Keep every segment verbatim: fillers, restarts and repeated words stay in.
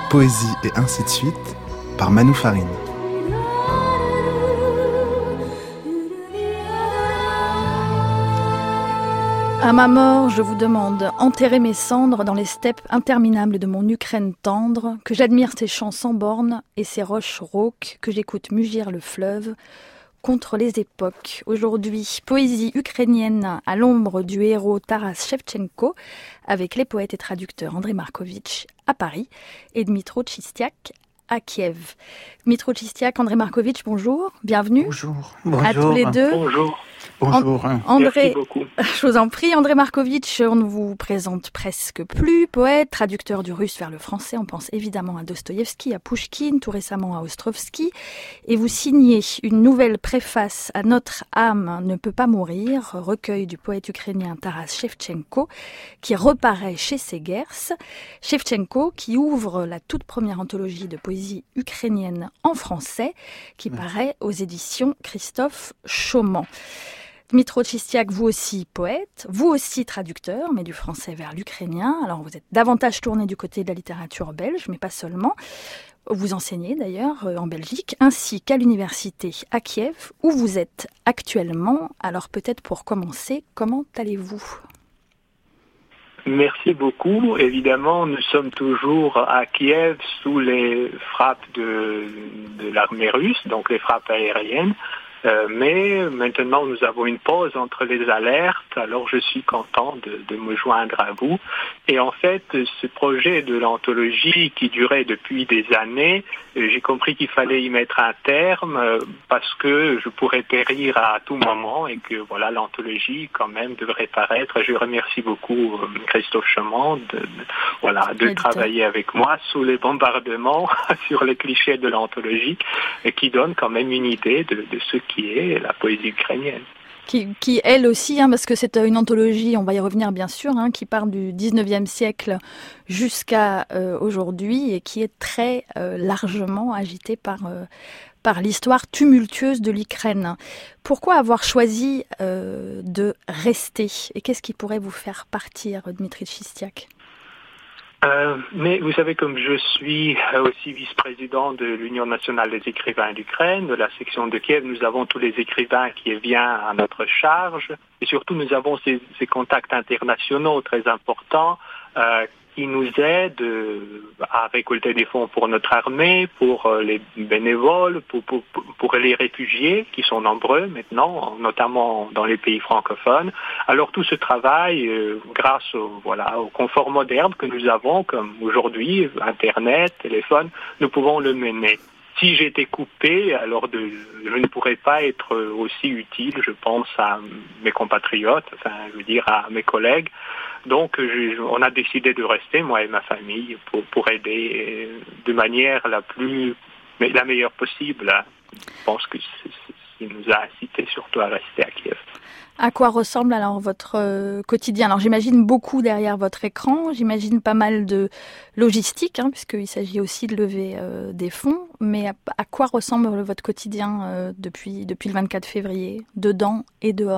poésie et ainsi de suite par Manu Farine. À ma mort, je vous demande, enterrez mes cendres dans les steppes interminables de mon Ukraine tendre, que j'admire ses champs sans bornes et ses roches rauques, que j'écoute mugir le fleuve contre les époques. Aujourd'hui, poésie ukrainienne à l'ombre du héros Taras Shevchenko, avec les poètes et traducteurs André Markovitch à Paris et Dmytro Tchistiak à Kiev. Dmytro Tchistiak, André Markovitch, bonjour, bienvenue. Bonjour. Bonjour. À tous les deux. Bonjour. Bonjour. And- André, merci beaucoup. Je vous en prie, André Markovitch, on ne vous présente presque plus. Poète, traducteur du russe vers le français, on pense évidemment à Dostoïevski, à Pouchkine, tout récemment à Ostrovski. Et vous signez une nouvelle préface à Notre âme ne peut pas mourir, recueil du poète ukrainien Taras Shevchenko, qui reparaît chez Segers. Shevchenko, qui ouvre la toute première anthologie de poésie ukrainienne en français, qui paraît aux éditions Christophe Chauman. Dmytro Tchistiak, vous aussi poète, vous aussi traducteur, mais du français vers l'ukrainien. Alors vous êtes davantage tourné du côté de la littérature belge, mais pas seulement. Vous enseignez d'ailleurs en Belgique, ainsi qu'à l'université à Kiev, où vous êtes actuellement. Alors peut-être pour commencer, comment allez-vous ? Merci beaucoup. Évidemment, nous sommes toujours à Kiev sous les frappes de, de l'armée russe, donc les frappes aériennes. Euh, mais maintenant, nous avons une pause entre les alertes, alors je suis content de, de me joindre à vous. Et en fait, ce projet de l'anthologie qui durait depuis des années, j'ai compris qu'il fallait y mettre un terme euh, parce que je pourrais périr à tout moment et que voilà, l'anthologie quand même devrait paraître. Je remercie beaucoup euh, Christophe Chauman de, de, voilà, de travailler avec moi sous les bombardements sur les clichés de l'anthologie et qui donne quand même une idée de, de ce qui est la poésie ukrainienne. Qui, qui elle aussi, hein, parce que c'est une anthologie, on va y revenir bien sûr, hein, qui part du dix-neuvième siècle jusqu'à euh, aujourd'hui et qui est très euh, largement agitée par, euh, par l'histoire tumultueuse de l'Ukraine. Pourquoi avoir choisi euh, de rester ? Et qu'est-ce qui pourrait vous faire partir, Dmytro Tchistiak ? Euh, mais vous savez, comme je suis aussi vice-président de l'Union nationale des écrivains d'Ukraine, de la section de Kiev, nous avons tous les écrivains qui viennent à notre charge et surtout nous avons ces, ces contacts internationaux très importants euh, qui nous aident à récolter des fonds pour notre armée, pour les bénévoles, pour, pour, pour les réfugiés qui sont nombreux maintenant, notamment dans les pays francophones. Alors tout ce travail, euh, grâce au, voilà, au confort moderne que nous avons, comme aujourd'hui, Internet, téléphone, nous pouvons le mener. Si j'étais coupé, alors de, je ne pourrais pas être aussi utile, je pense, à mes compatriotes, enfin, je veux dire, à mes collègues. Donc, je, on a décidé de rester, moi et ma famille, pour, pour aider de manière la plus, mais la meilleure possible. Je pense que c'est ce qui nous a incité surtout à rester à Kiev. À quoi ressemble alors votre euh, quotidien ? Alors j'imagine beaucoup derrière votre écran, j'imagine pas mal de logistique, hein, puisqu'il s'agit aussi de lever euh, des fonds, mais à, à quoi ressemble votre quotidien euh, depuis, depuis le vingt-quatre février, dedans et dehors ?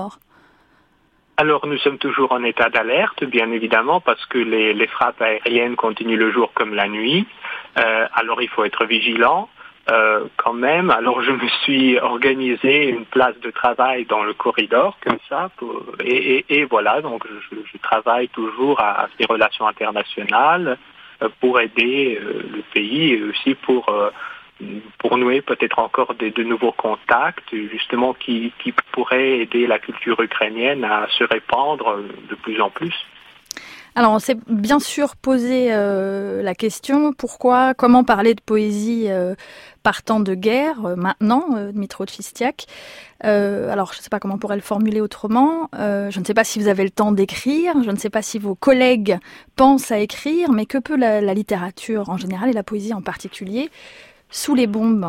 Alors nous sommes toujours en état d'alerte, bien évidemment, parce que les, les frappes aériennes continuent le jour comme la nuit, euh, alors il faut être vigilant. Euh, quand même, alors je me suis organisé une place de travail dans le corridor comme ça, pour, et, et, et voilà, donc je, je travaille toujours à, à ces relations internationales euh, pour aider euh, le pays et aussi pour euh, pour nouer peut-être encore des, de nouveaux contacts, justement qui qui pourraient aider la culture ukrainienne à se répandre de plus en plus. Alors, on s'est bien sûr posé euh, la question, pourquoi, comment parler de poésie euh, partant de guerre, euh, maintenant, euh, Dmytro Tchistiak. Euh, alors, je ne sais pas comment on pourrait le formuler autrement. Euh, je ne sais pas si vous avez le temps d'écrire, je ne sais pas si vos collègues pensent à écrire, mais que peut la, la littérature en général et la poésie en particulier sous les bombes ?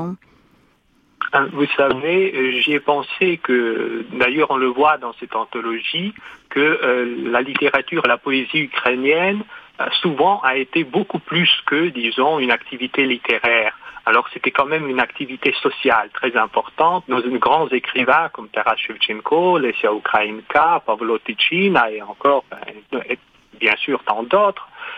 Vous savez, j'y ai pensé que, d'ailleurs on le voit dans cette anthologie, que euh, la littérature, la poésie ukrainienne, euh, souvent a été beaucoup plus que, disons, une activité littéraire. Alors c'était quand même une activité sociale très importante. Nos grands écrivains comme Taras Shevchenko, Lesia Ukrainka, Pavlo Tychyna et encore, ben, et bien sûr tant d'autres,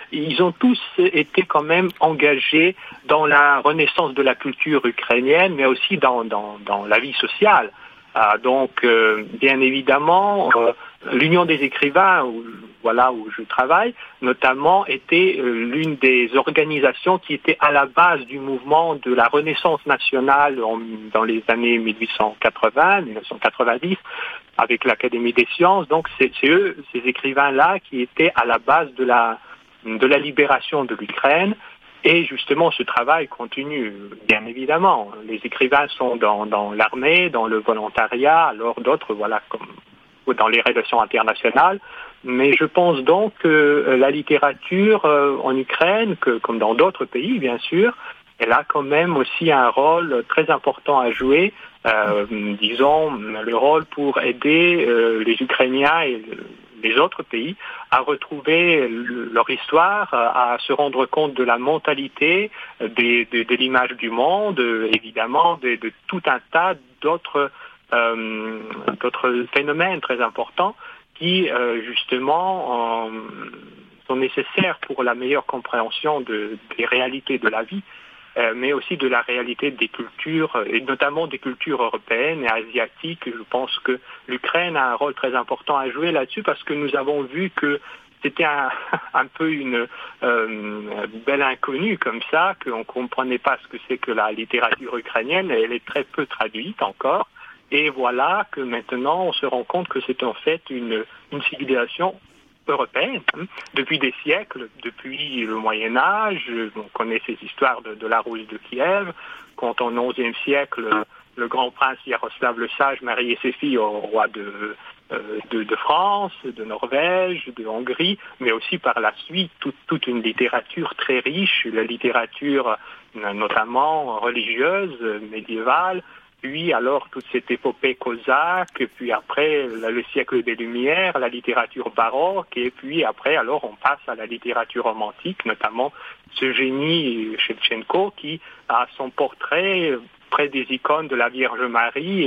ils ont tous été quand même engagés dans la renaissance de la culture ukrainienne, mais aussi dans, dans, dans la vie sociale. Ah, donc, euh, bien évidemment, euh, l'Union des écrivains, où, voilà où je travaille, notamment, était euh, l'une des organisations qui était à la base du mouvement de la Renaissance nationale en, dans les années mille huit cent quatre-vingts, mille neuf cent quatre-vingt-dix, avec l'Académie des sciences. Donc, c'est, c'est eux, ces écrivains-là, qui étaient à la base de la, de la libération de l'Ukraine. Et justement, ce travail continue, bien évidemment. Les écrivains sont dans, dans l'armée, dans le volontariat, alors d'autres, voilà, comme dans les relations internationales. Mais je pense donc que la littérature euh, en Ukraine, que, comme dans d'autres pays, bien sûr, elle a quand même aussi un rôle très important à jouer, euh, disons, le rôle pour aider euh, les Ukrainiens et les autres pays à retrouver leur histoire, à se rendre compte de la mentalité, de, de, de l'image du monde, évidemment, de, de tout un tas d'autres, euh, d'autres phénomènes très importants qui, euh, justement, euh, sont nécessaires pour la meilleure compréhension de, des réalités de la vie, euh, mais aussi de la réalité des cultures, et notamment des cultures européennes et asiatiques. Je pense que l'Ukraine a un rôle très important à jouer là-dessus, parce que nous avons vu que c'était un, un peu une euh, belle inconnue comme ça, qu'on ne comprenait pas ce que c'est que la littérature ukrainienne. Elle est très peu traduite encore. Et voilà que maintenant on se rend compte que c'est en fait une, une civilisation européenne, hein, depuis des siècles, depuis le Moyen-Âge. On connaît ces histoires de, de la Ruse de Kiev, quand au onzième siècle, le grand prince Yaroslav le Sage mariait ses filles au roi de, de, de France, de Norvège, de Hongrie, mais aussi par la suite toute, toute une littérature très riche, la littérature notamment religieuse, médiévale, puis alors toute cette épopée cosaque, puis après le siècle des Lumières, la littérature baroque, et puis après alors on passe à la littérature romantique, notamment ce génie Shevchenko qui a son portrait près des icônes de la Vierge Marie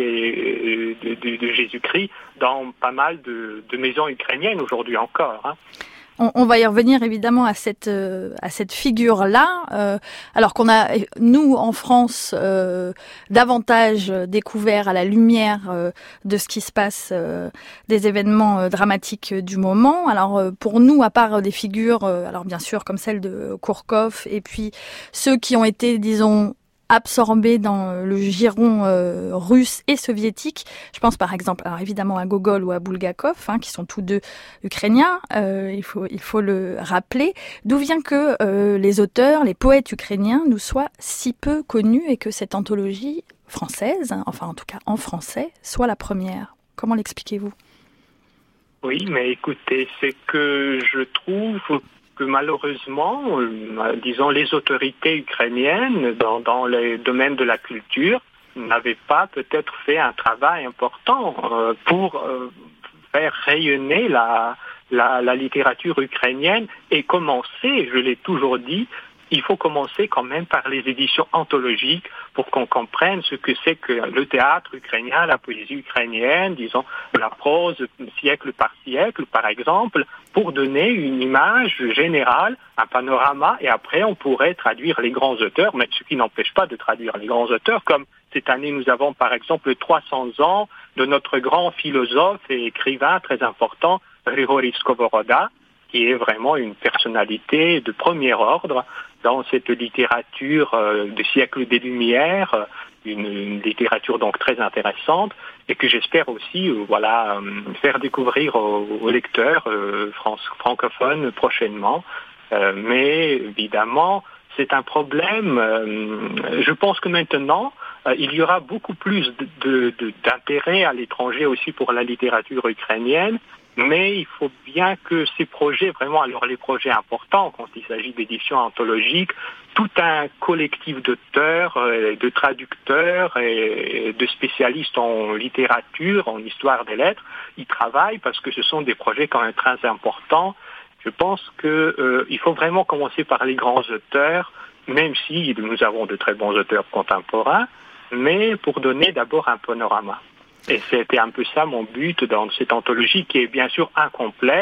et de, de, de Jésus-Christ dans pas mal de, de maisons ukrainiennes aujourd'hui encore, hein. On, on va y revenir évidemment à cette euh, à cette figure-là, euh, alors qu'on a nous en France euh, davantage découvert à la lumière euh, de ce qui se passe, euh, des événements euh, dramatiques du moment. Alors euh, pour nous, à part des figures, euh, alors bien sûr comme celle de Kourkov, et puis ceux qui ont été, disons, absorbés dans le giron euh, russe et soviétique. Je pense par exemple, alors évidemment à Gogol ou à Bulgakov, hein, qui sont tous deux ukrainiens. Euh, il faut il faut le rappeler. D'où vient que euh, les auteurs, les poètes ukrainiens nous soient si peu connus et que cette anthologie française, enfin en tout cas en français, soit la première. Comment l'expliquez-vous ? Oui, mais écoutez, c'est que je trouve que malheureusement, euh, disons, les autorités ukrainiennes dans, dans les domaines de la culture n'avaient pas peut-être fait un travail important euh, pour euh, faire rayonner la, la, la littérature ukrainienne et commencer, je l'ai toujours dit, il faut commencer quand même par les éditions anthologiques pour qu'on comprenne ce que c'est que le théâtre ukrainien, la poésie ukrainienne, disons, la prose siècle par siècle, par exemple, pour donner une image générale, un panorama, et après on pourrait traduire les grands auteurs, mais ce qui n'empêche pas de traduire les grands auteurs, comme cette année nous avons par exemple trois cents ans de notre grand philosophe et écrivain très important, Grigory Skovoroda, qui est vraiment une personnalité de premier ordre dans cette littérature euh, du siècle des Lumières, une, une littérature donc très intéressante, et que j'espère aussi euh, voilà, euh, faire découvrir aux, aux lecteurs euh, France, francophones prochainement. Euh, mais évidemment, c'est un problème. Euh, je pense que maintenant, euh, il y aura beaucoup plus de, de, de, d'intérêt à l'étranger aussi pour la littérature ukrainienne. Mais il faut bien que ces projets, vraiment, alors les projets importants, quand il s'agit d'éditions anthologiques, tout un collectif d'auteurs, de traducteurs et de spécialistes en littérature, en histoire des lettres, ils travaillent parce que ce sont des projets quand même très importants. Je pense qu'il euh, faut vraiment commencer par les grands auteurs, même si nous avons de très bons auteurs contemporains, mais pour donner d'abord un panorama. Et c'était un peu ça mon but dans cette anthologie qui est bien sûr incomplète.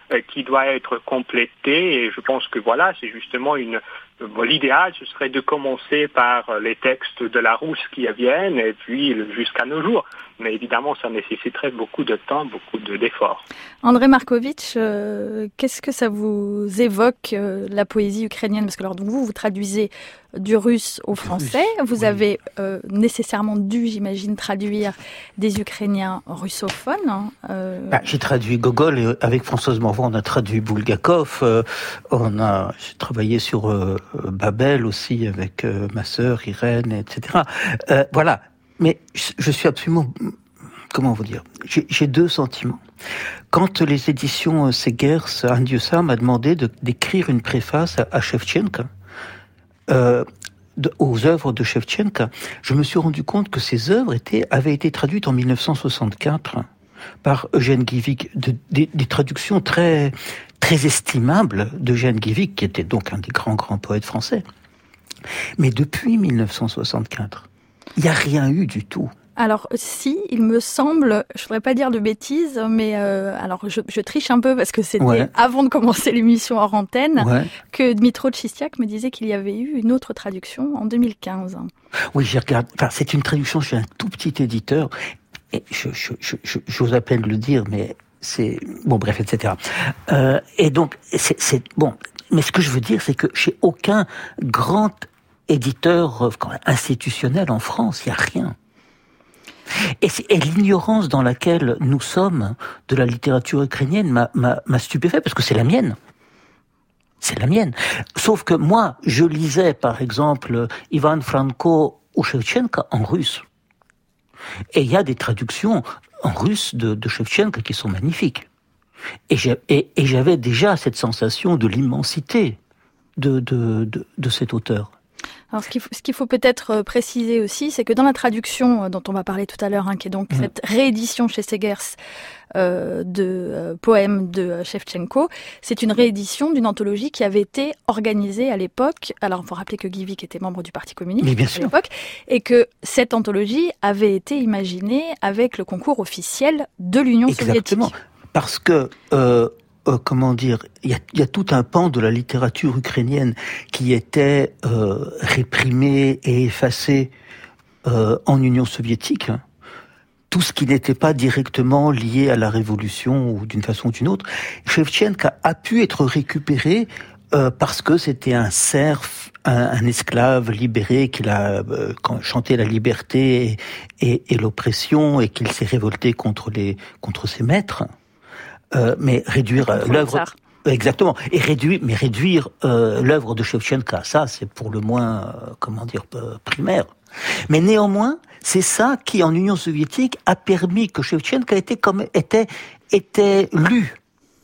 euh, qui doit être complété. Et je pense que voilà, c'est justement une... Bon, l'idéal, ce serait de commencer par les textes de Larousse qui viennent et puis jusqu'à nos jours. Mais évidemment, ça nécessiterait beaucoup de temps, beaucoup de, d'efforts. André Markovitch, euh, qu'est-ce que ça vous évoque, euh, la poésie ukrainienne? Parce que alors, vous, vous traduisez du russe au français. Vous oui. avez euh, nécessairement dû, j'imagine, traduire des Ukrainiens russophones. Hein, euh... bah, j'ai traduit Gogol et avec Françoise Morvan, on a traduit Bulgakov. Euh, on a j'ai travaillé sur euh, Babel aussi avec euh, ma sœur Irène, et cetera. Euh, voilà. Mais je suis absolument, comment vous dire, j'ai, j'ai deux sentiments. Quand les éditions Segers, Un Dieu ça m'a demandé de, d'écrire une préface à, à Shevchenko, euh, de, aux œuvres de Shevchenko, je me suis rendu compte que ces œuvres étaient, avaient été traduites en dix-neuf cent soixante-quatre par Eugène Guivic, de, de, des traductions très, très estimables d'Eugène Guivic, qui était donc un des grands, grands poètes français. Mais depuis dix-neuf cent soixante-quatre, il n'y a rien eu du tout. Alors si, il me semble, je ne voudrais pas dire de bêtises, mais euh, alors je, je triche un peu parce que c'était ouais. avant de commencer l'émission hors antenne ouais. que Dmytro Tchistiak me disait qu'il y avait eu une autre traduction en deux mille quinze. Oui, j'ai regardé. Enfin, c'est une traduction chez un tout petit éditeur. Et je, je, je, je, j'ose à peine le dire, mais c'est bon, bref, et cetera. Euh, et donc, c'est, c'est bon. Mais ce que je veux dire, c'est que chez aucun grand éditeur institutionnel en France, il n'y a rien. Et, et l'ignorance dans laquelle nous sommes de la littérature ukrainienne m'a, m'a, m'a stupéfait, parce que c'est la mienne. C'est la mienne. Sauf que moi, je lisais, par exemple, Ivan Franko ou Shevchenko en russe. Et il y a des traductions en russe de, de Shevchenko qui sont magnifiques. Et, j'ai, et, et j'avais déjà cette sensation de l'immensité de, de, de, de cet auteur. Alors, ce qu'il faut, ce qu'il faut peut-être préciser aussi, c'est que dans la traduction dont on va parler tout à l'heure, hein, qui est donc mmh. cette réédition chez Segers euh, de euh, poèmes de Shevchenko, c'est une réédition d'une anthologie qui avait été organisée à l'époque. Alors, il faut rappeler que Guivic était membre du Parti communiste Mais bien à sûr. l'époque, et que cette anthologie avait été imaginée avec le concours officiel de l'Union Exactement. soviétique. Parce que... Euh... Euh, comment dire, il y a, y a tout un pan de la littérature ukrainienne qui était euh, réprimé et effacé euh, en Union soviétique. Tout ce qui n'était pas directement lié à la révolution ou d'une façon ou d'une autre. Shevchenko a pu être récupéré euh, parce que c'était un serf, un, un esclave libéré qui a euh, chanté la liberté et, et, et l'oppression et qu'il s'est révolté contre les contre ses maîtres. Euh, mais réduire euh, l'œuvre, exactement, et réduire, mais réduire euh, l'œuvre de Shevchenko, ça c'est pour le moins, euh, comment dire, euh, primaire. Mais néanmoins, c'est ça qui, en Union soviétique, a permis que Shevchenko était comme était était lu.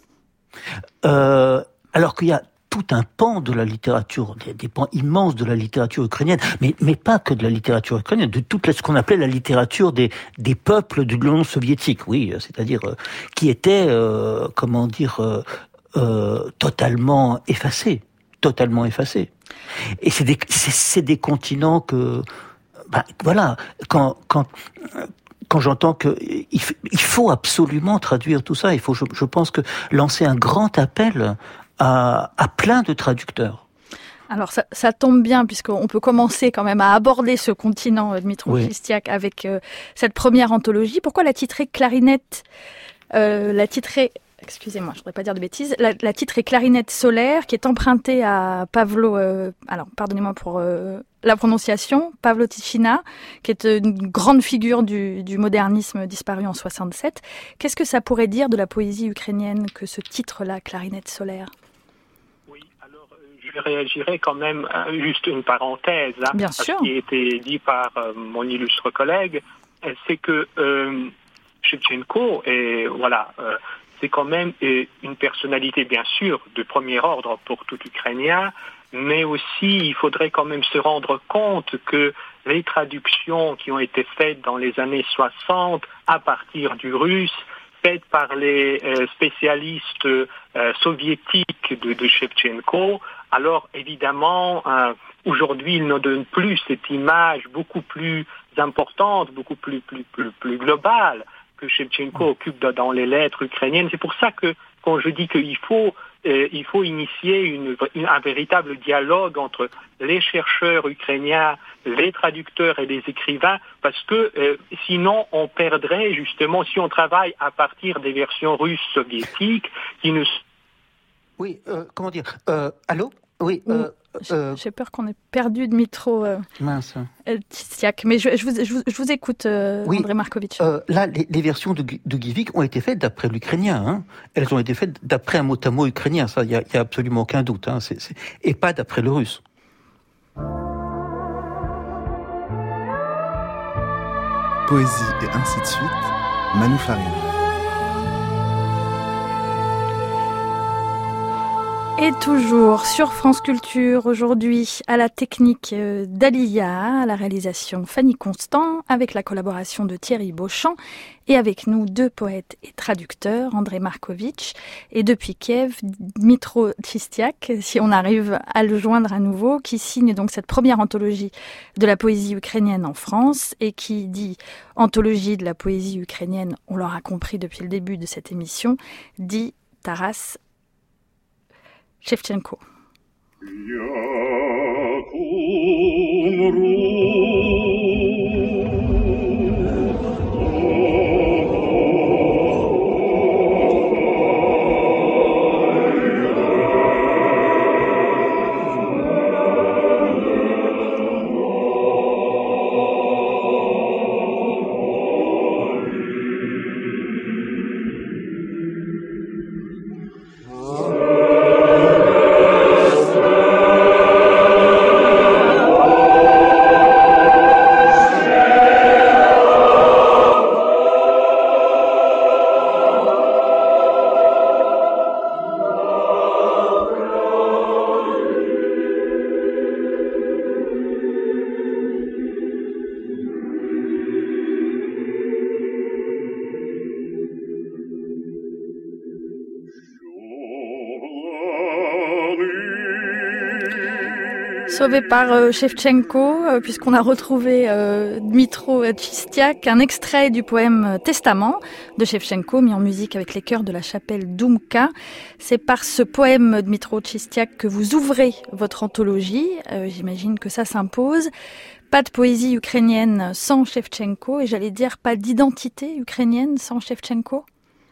Euh, alors qu'il y a tout un pan de la littérature, des, des pans immenses de la littérature ukrainienne, mais, mais pas que de la littérature ukrainienne, de toute ce qu'on appelait la littérature des, des peuples de l'Union soviétique, oui, c'est-à-dire euh, qui était, euh, comment dire, euh, euh, totalement effacés, totalement effacés. Et c'est des, c'est, c'est des continents que, ben, voilà, quand, quand, quand j'entends que il, il faut absolument traduire tout ça, il faut, je, je pense que lancer un grand appel À, à plein de traducteurs. Alors ça, ça tombe bien puisqu'on peut commencer quand même à aborder ce continent, Dmytro Tchistiak, oui. avec euh, cette première anthologie. Pourquoi la titrer Clarinette euh, La titrer, excusez-moi, je ne voudrais pas dire de bêtises, la, la titrer Clarinette solaire, qui est empruntée à Pavlo, euh, alors pardonnez-moi pour euh, la prononciation, Pavlo Tychina, qui est une grande figure du, du modernisme disparu en soixante-sept. Qu'est-ce que ça pourrait dire de la poésie ukrainienne que ce titre-là, Clarinette solaire ? Je réagirais quand même, juste une parenthèse, hein, Bien à sûr. ce qui a été dit par euh, mon illustre collègue, c'est que euh, Shevchenko, et voilà, euh, c'est quand même euh, une personnalité, bien sûr, de premier ordre pour tout Ukrainien, mais aussi il faudrait quand même se rendre compte que les traductions qui ont été faites dans les années soixante à partir du russe, faites par les euh, spécialistes euh, soviétiques de, de Shevchenko, alors évidemment, euh, aujourd'hui, il ne donne plus cette image beaucoup plus importante, beaucoup plus, plus, plus, plus globale que Shevchenko occupe dans les lettres ukrainiennes. C'est pour ça que quand je dis qu'il faut, euh, il faut initier une, une, un véritable dialogue entre les chercheurs ukrainiens, les traducteurs et les écrivains, parce que euh, sinon on perdrait justement, si on travaille à partir des versions russes soviétiques, qui ne... Oui, euh, comment dire euh, Allô Oui. Euh, euh, J'ai peur qu'on ait perdu Dmytro euh, mince. Čistiak, mais je, je, vous, je, vous, je vous écoute, euh, oui, André Markovitch. Euh, là, les, les versions de, de Givik ont été faites d'après l'ukrainien. Hein. Elles ont été faites d'après un mot à mot ukrainien, ça, il n'y a, y a absolument aucun doute. Hein. C'est, c'est... Et pas d'après le russe. Poésie et ainsi de suite, Manu Farine. Et toujours sur France Culture, aujourd'hui, à la technique d'Alia, à la réalisation Fanny Constant, avec la collaboration de Thierry Beauchamp, et avec nous deux poètes et traducteurs, André Markovitch, et depuis Kiev, Dmytro Čistiak, si on arrive à le joindre à nouveau, qui signe donc cette première anthologie de la poésie ukrainienne en France, et qui dit anthologie de la poésie ukrainienne, on l'aura compris depuis le début de cette émission, dit Taras Shevchenko. Sauvé par euh, Shevchenko, euh, puisqu'on a retrouvé euh, Dmytro Čistiak, un extrait du poème Testament de Shevchenko, mis en musique avec les chœurs de la chapelle Doumka. C'est par ce poème Dmytro Čistiak que vous ouvrez votre anthologie. Euh, j'imagine que ça s'impose. Pas de poésie ukrainienne sans Shevchenko, et j'allais dire pas d'identité ukrainienne sans Shevchenko.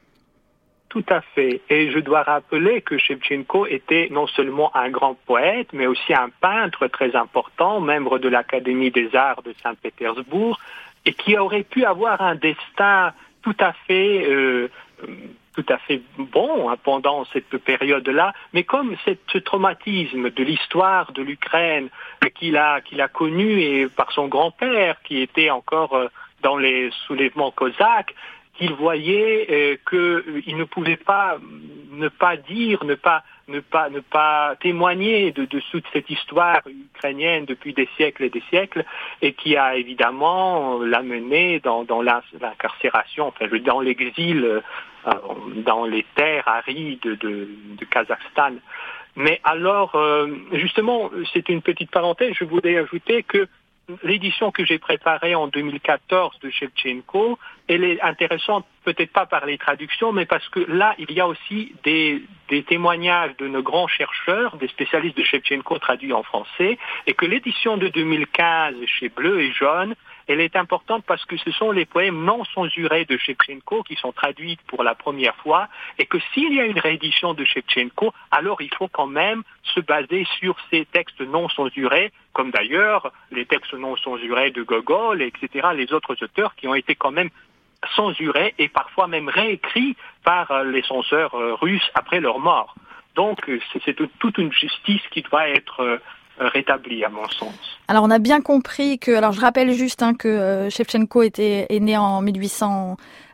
Tout à fait. Et je dois rappeler que Shevchenko était non seulement un grand poète, mais aussi un peintre très important, membre de l'Académie des Arts de Saint-Pétersbourg, et qui aurait pu avoir un destin tout à fait, euh, tout à fait bon hein, pendant cette période-là. Mais comme cette, ce traumatisme de l'histoire de l'Ukraine qu'il a, qu'il a connu et par son grand-père, qui était encore euh, dans les soulèvements cosaques, qu'il voyait euh, qu'il ne pouvait pas ne pas dire, ne pas ne pas ne pas témoigner de, de toute cette histoire ukrainienne depuis des siècles et des siècles, et qui a évidemment l'amené dans dans l'incarcération, enfin dans l'exil, euh, dans les terres arides de, de, de Kazakhstan. Mais alors, euh, justement, c'est une petite parenthèse. Je voulais ajouter que l'édition que j'ai préparée en deux mille quatorze de Shevchenko, elle est intéressante peut-être pas par les traductions, mais parce que là, il y a aussi des, des témoignages de nos grands chercheurs, des spécialistes de Shevchenko traduits en français, et que l'édition de deux mille quinze chez Bleu et Jaune, elle est importante parce que ce sont les poèmes non censurés de Shevchenko qui sont traduits pour la première fois, et que s'il y a une réédition de Shevchenko, alors il faut quand même se baser sur ces textes non censurés, comme d'ailleurs les textes non censurés de Gogol, et cetera, les autres auteurs qui ont été quand même censurés et parfois même réécrits par les censeurs russes après leur mort. Donc c'est toute une justice qui doit être rétabli à mon sens. Alors on a bien compris que, alors je rappelle juste hein, que euh, Shevchenko était est né en mille huit cent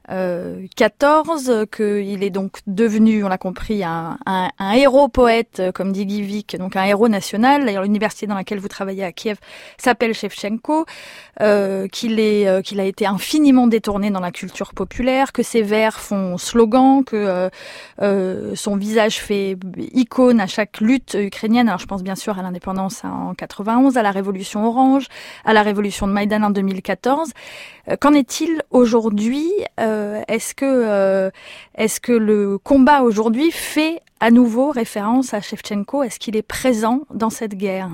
quatorze, qu'il est donc devenu, on l'a compris, un, un, un héros poète, comme dit Givik, donc un héros national. D'ailleurs, l'université dans laquelle vous travaillez à Kiev s'appelle Shevchenko, euh, qu'il est, euh, qu'il a été infiniment détourné dans la culture populaire, que ses vers font slogan, que euh, euh, son visage fait icône à chaque lutte ukrainienne. Alors, je pense bien sûr à l'indépendance en quatre-vingt-onze, à la révolution orange, à la révolution de Maïdan en deux mille quatorze. Euh, qu'en est-il aujourd'hui ? euh, euh, est-ce que euh, est-ce que le combat aujourd'hui fait à nouveau référence à Chevtchenko? Est-ce qu'il est présent dans cette guerre?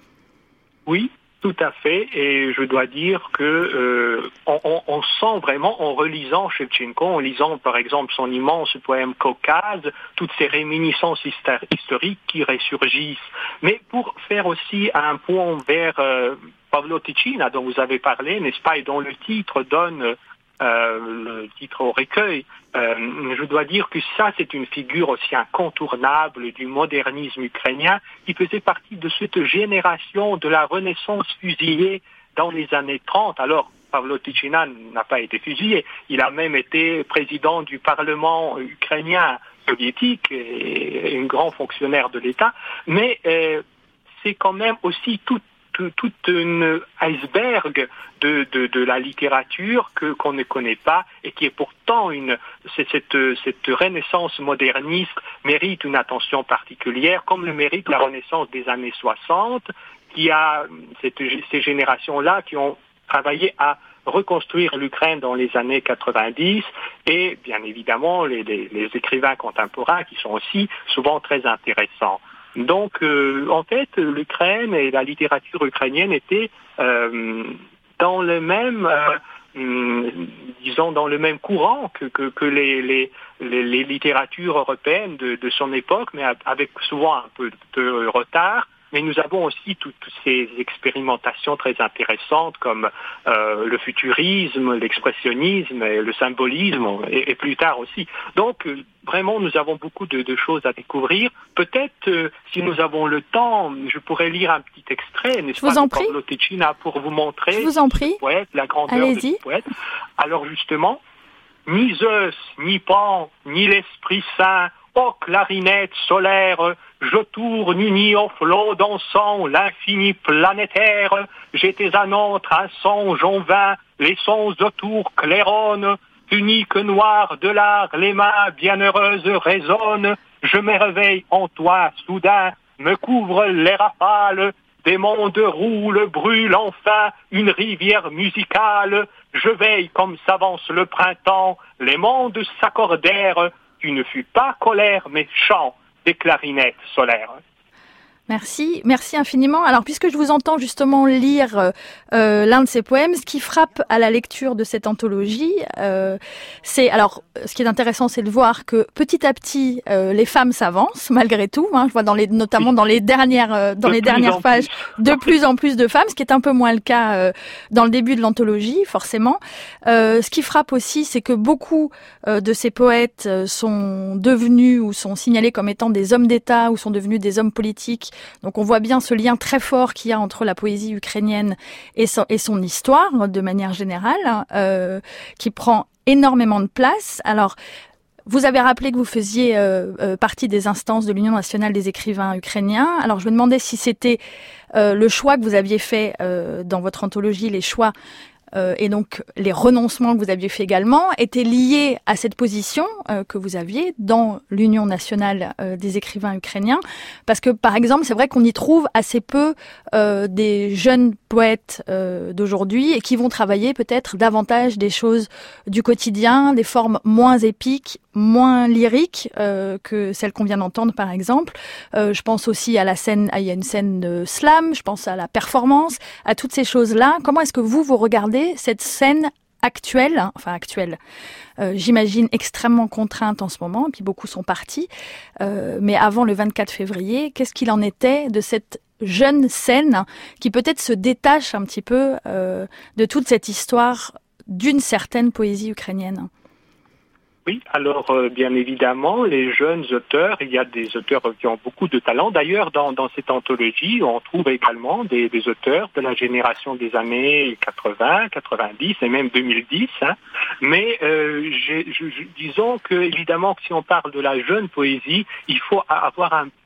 Oui, tout à fait. Et je dois dire que euh, on, on, on sent vraiment, en relisant Chevtchenko, en lisant par exemple son immense poème Caucase, toutes ces réminiscences historiques qui ressurgissent. Mais pour faire aussi un point vers euh, Pavlo Tychyna, dont vous avez parlé, n'est-ce pas, et dont le titre donne euh, le titre au recueil, euh, je dois dire que ça, c'est une figure aussi incontournable du modernisme ukrainien qui faisait partie de cette génération de la Renaissance fusillée dans les années trente. Alors, Pavlo Tychyna n'a pas été fusillé, il a même été président du Parlement ukrainien soviétique et un grand fonctionnaire de l'État, mais euh, c'est quand même aussi tout tout un iceberg de, de, de la littérature que qu'on ne connaît pas et qui est pourtant une c'est, cette, cette renaissance moderniste mérite une attention particulière, comme le mérite la renaissance des années soixante, qui a cette, ces générations-là qui ont travaillé à reconstruire l'Ukraine dans les années quatre-vingt-dix et bien évidemment les, les, les écrivains contemporains qui sont aussi souvent très intéressants. Donc, euh, en fait, l'Ukraine et la littérature ukrainienne étaient euh, dans le même, euh, disons, dans le même courant que, que, que les, les, les, les littératures européennes de, de son époque, mais avec souvent un peu de retard. Mais nous avons aussi toutes ces expérimentations très intéressantes comme euh, le futurisme, l'expressionnisme, et le symbolisme et, et plus tard aussi. Donc euh, vraiment nous avons beaucoup de, de choses à découvrir. Peut-être euh, si nous avons le temps, je pourrais lire un petit extrait, n'est-ce je vous pas, en de prie. Pavlo Tychyna pour vous montrer. Je vous en prie. Poète, la grandeur Allez-y. de ce poète. Alors justement, ni Zeus, ni Pan, ni l'Esprit Saint, ô clarinette solaire, je tourne uni au flot dansant l'infini planétaire. J'étais un autre, un songe en vain, les sons autour claironnent. Unique noir de l'art, les mains bienheureuses résonnent. Je me réveille en toi soudain, me couvre les rafales. Des mondes roulent, brûlent enfin une rivière musicale. Je veille comme s'avance le printemps, les mondes s'accordèrent. Tu ne fus pas colère, mais chant des clarinettes solaires. Merci, merci infiniment. Alors, puisque je vous entends justement lire euh, l'un de ces poèmes, ce qui frappe à la lecture de cette anthologie, euh, c'est alors, ce qui est intéressant, c'est de voir que petit à petit, euh, les femmes s'avancent malgré tout. Hein, je vois dans les, notamment dans les dernières, euh, dans de les dernières pages, plus. de plus en plus de femmes, ce qui est un peu moins le cas euh, dans le début de l'anthologie, forcément. Euh, ce qui frappe aussi, c'est que beaucoup euh, de ces poètes sont devenus ou sont signalés comme étant des hommes d'État ou sont devenus des hommes politiques. Donc on voit bien ce lien très fort qu'il y a entre la poésie ukrainienne et son, et son histoire, de manière générale, euh, qui prend énormément de place. Alors, vous avez rappelé que vous faisiez euh, euh, partie des instances de l'Union nationale des écrivains ukrainiens. Alors je me demandais si c'était euh, le choix que vous aviez fait euh, dans votre anthologie, les choix Euh, et donc les renoncements que vous aviez fait également étaient liés à cette position euh, que vous aviez dans l'Union nationale euh, des écrivains ukrainiens, parce que par exemple c'est vrai qu'on y trouve assez peu euh, des jeunes poètes euh, d'aujourd'hui et qui vont travailler peut-être davantage des choses du quotidien, des formes moins épiques, moins lyriques euh, que celles qu'on vient d'entendre par exemple. Euh, je pense aussi à la scène, à, il y a une scène de slam, je pense à la performance, à toutes ces choses-là. Comment est-ce que vous vous regardez cette scène actuelle, hein, enfin actuelle, euh, j'imagine extrêmement contrainte en ce moment, et puis beaucoup sont partis, euh, mais avant le vingt-quatre février, qu'est-ce qu'il en était de cette jeune scène qui peut-être se détache un petit peu euh, de toute cette histoire d'une certaine poésie ukrainienne? Oui, alors euh, bien évidemment, les jeunes auteurs, il y a des auteurs qui ont beaucoup de talent. D'ailleurs, dans, dans cette anthologie, on trouve également des, des auteurs de la génération des années quatre-vingts, quatre-vingt-dix et même deux mille dix. Hein. Mais euh, j'ai, je, je, disons que évidemment, que si on parle de la jeune poésie, il faut avoir un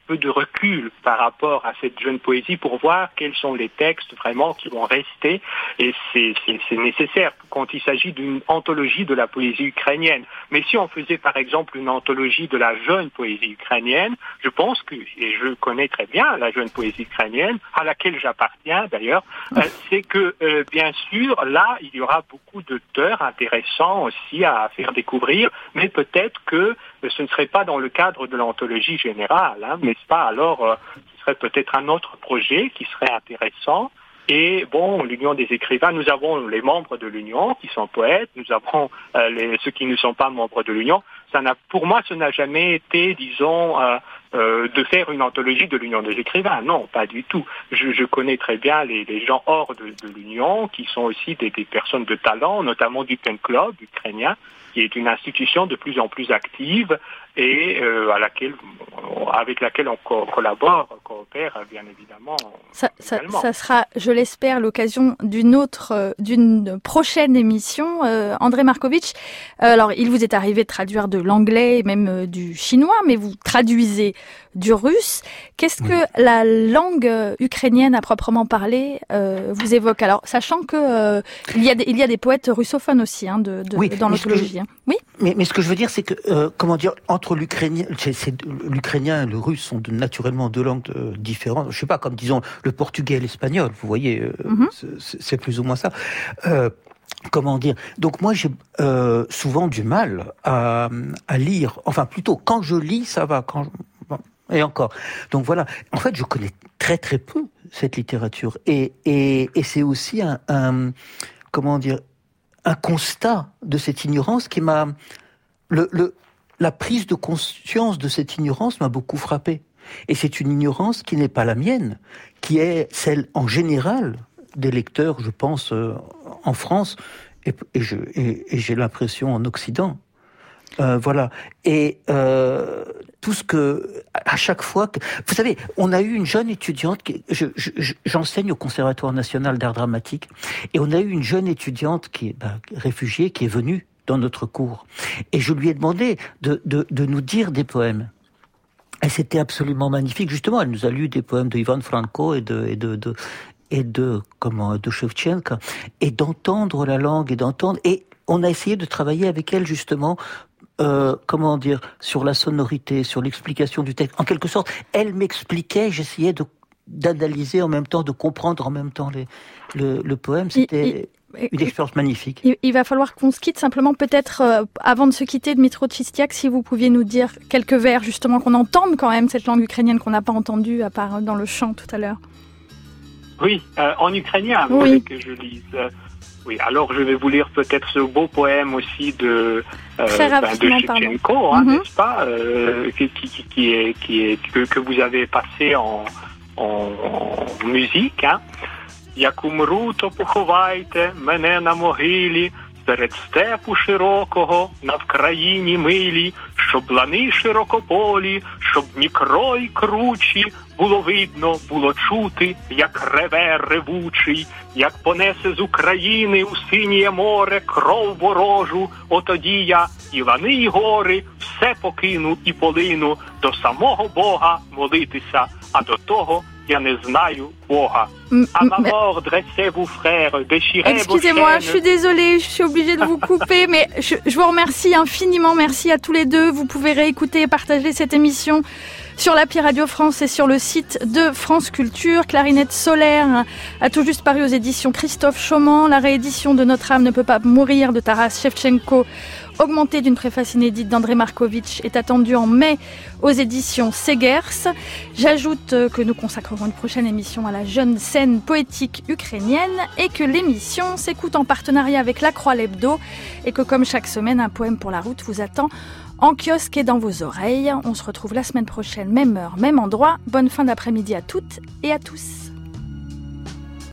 peu de recul par rapport à cette jeune poésie pour voir quels sont les textes vraiment qui vont rester. Et c'est, c'est, c'est nécessaire quand il s'agit d'une anthologie de la poésie ukrainienne. Mais si on faisait par exemple une anthologie de la jeune poésie ukrainienne, je pense que, et je connais très bien la jeune poésie ukrainienne, à laquelle j'appartiens d'ailleurs, euh, c'est que euh, bien sûr là il y aura beaucoup d'auteurs intéressants aussi à faire découvrir, mais peut-être que euh, ce ne serait pas dans le cadre de l'anthologie générale, hein, n'est-ce pas? Alors euh, ce serait peut-être un autre projet qui serait intéressant. Et bon, l'Union des écrivains, nous avons les membres de l'Union qui sont poètes, nous avons euh, les, ceux qui ne sont pas membres de l'Union. Ça n'a, pour moi, ce n'a jamais été, disons, euh, euh, de faire une anthologie de l'Union des écrivains. Non, pas du tout. Je, je connais très bien les, les gens hors de, de l'Union qui sont aussi des, des personnes de talent, notamment du Pen Club ukrainien, qui est une institution de plus en plus active et euh, à laquelle, avec laquelle on co- collabore, coopère bien évidemment. Ça, ça, ça sera, je l'espère, l'occasion d'une autre, d'une prochaine émission. Euh, André Markovitch, euh, alors il vous est arrivé de traduire de l'anglais et même euh, du chinois, mais vous traduisez du russe. Qu'est-ce oui. que la langue ukrainienne à proprement parler euh, vous évoque? Alors, sachant que euh, il y a des, il y a des poètes russophones aussi hein, de, de, oui, dans l'anthologie. Je, hein. Oui. Mais, mais ce que je veux dire, c'est que euh, comment dire, entre l'ukrainien, c'est, c'est, l'ukrainien et le russe sont de, naturellement deux langues euh, différentes. Je sais pas, comme disons le portugais et l'espagnol. Vous voyez, euh, mm-hmm. c'est, c'est plus ou moins ça. Euh, Comment dire? Donc moi j'ai euh, souvent du mal à, à lire. Enfin plutôt quand je lis ça va. Quand je... bon, et encore. Donc voilà. En fait je connais très très peu cette littérature et et, et c'est aussi un, un comment dire un constat de cette ignorance qui m'a le le la prise de conscience de cette ignorance m'a beaucoup frappé. Et c'est une ignorance qui n'est pas la mienne, qui est celle en général des lecteurs, je pense, euh, en France, et, et, je, et, et j'ai l'impression en Occident. Euh, voilà. Et euh, tout ce que, à chaque fois que... Vous savez, on a eu une jeune étudiante, qui, je, je, j'enseigne au Conservatoire national d'art dramatique, et on a eu une jeune étudiante qui est bah, réfugiée, qui est venue dans notre cours. Et je lui ai demandé de, de, de nous dire des poèmes. Et c'était absolument magnifique. Justement, elle nous a lu des poèmes de Ivan Franko et de... Et de, de et de comment de Shevchenko, et d'entendre la langue et d'entendre et on a essayé de travailler avec elle justement euh, comment dire sur la sonorité, sur l'explication du texte. En quelque sorte, elle m'expliquait, j'essayais de d'analyser en même temps, de comprendre en même temps les, le, le poème. C'était il, il, une expérience magnifique. Il, il va falloir qu'on se quitte simplement peut-être euh, avant de se quitter, Dmytro Tchistiak, si vous pouviez nous dire quelques vers justement qu'on entende quand même cette langue ukrainienne qu'on n'a pas entendue à part dans le chant tout à l'heure. Oui, euh, en ukrainien, vous oui. voulez que je lise. Euh, oui, alors je vais vous lire peut-être ce beau poème aussi de, euh, ben, de Shevchenko, hein, mm-hmm. n'est-ce pas, euh, qui, qui, qui est, qui est que, que vous avez passé en, en, en musique. Hein. Як умру, то поховайте мене на могилі, серед степу широкого, на Вкраїні милі, щоб лани широкополі, щоб Дніпро й кручі, було видно, було чути, як реве ревучий, як понесе з України у синє море кров ворожу, отоді я і лани, і гори, все покину і полину, до самого Бога молитися, а до того я не знаю Бога. À ma mort, dressez-vous, frères, déchirez Excusez-moi, vos chaînes. Je suis désolée, je suis obligée de vous couper, mais je, je vous remercie infiniment, merci à tous les deux. Vous pouvez réécouter et partager cette émission sur l'appli Radio France et sur le site de France Culture. Clarinette solaire a tout juste paru aux éditions Christophe Chauman. La réédition de Notre âme ne peut pas mourir de Taras Shevchenko, augmentée d'une préface inédite d'André Markovitch, est attendue en mai aux éditions Segers. J'ajoute que nous consacrerons une prochaine émission à la jeune scène poétique ukrainienne et que l'émission s'écoute en partenariat avec La Croix l'Hebdo et que comme chaque semaine, un poème pour la route vous attend en kiosque et dans vos oreilles. On se retrouve la semaine prochaine, même heure, même endroit. Bonne fin d'après-midi à toutes et à tous.